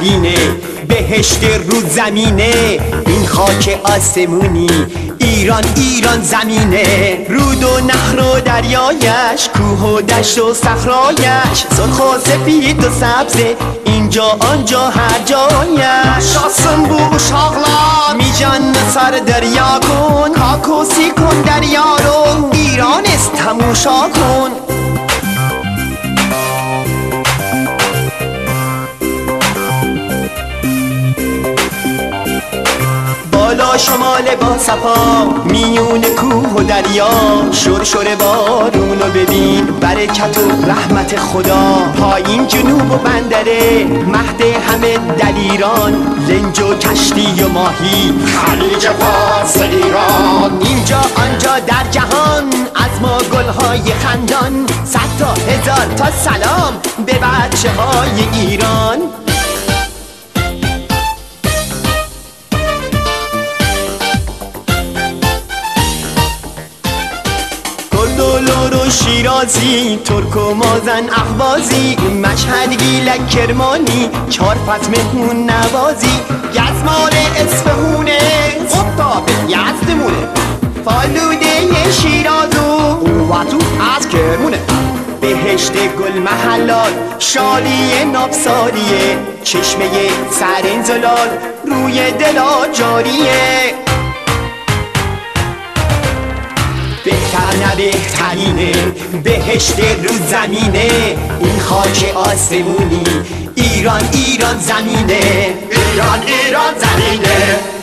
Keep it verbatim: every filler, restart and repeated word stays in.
بهترینه، بهشت رو زمینه، این خاک آسمونی، ایران ایران زمینه. رود و نهر و دریایش، کوه و دشت و صحرایش، سرخ و سفید و سبزه، اینجا آنجا هر جایش. شاسم بو شاغلان میجان سر دریا کن، کاکوسی کن دریا رو، ایران است تماشا کن. بالا شمال با صفا، میون کوه و دریا، شور شور بارونو ببین، برکت و رحمت خدا. پایین جنوب و بندره، مهد همه دلیران، لنج و کشتی و ماهی، خلیج فارس ایران. اینجا آنجا در جهان، از ما گلهای خندان، صد تا هزار تا سلام به بچه های ایران. لور و شیرازی، ترک و مازن اهوازی، مشهد گیلک کرمانی، چار فت مهمون نوازی، گزمار اصفهونه، خطاب یزدمونه، فالوده شیراز و واتو از کرمونه. بهشت گل محلات، شالی نابساریه، چشمه سرین زلال روی دلا جاریه. بهتر نه بهترینه، بهشت رو زمینه، این خاک آسمونی، ایران ایران زمینه، ایران ایران زمینه.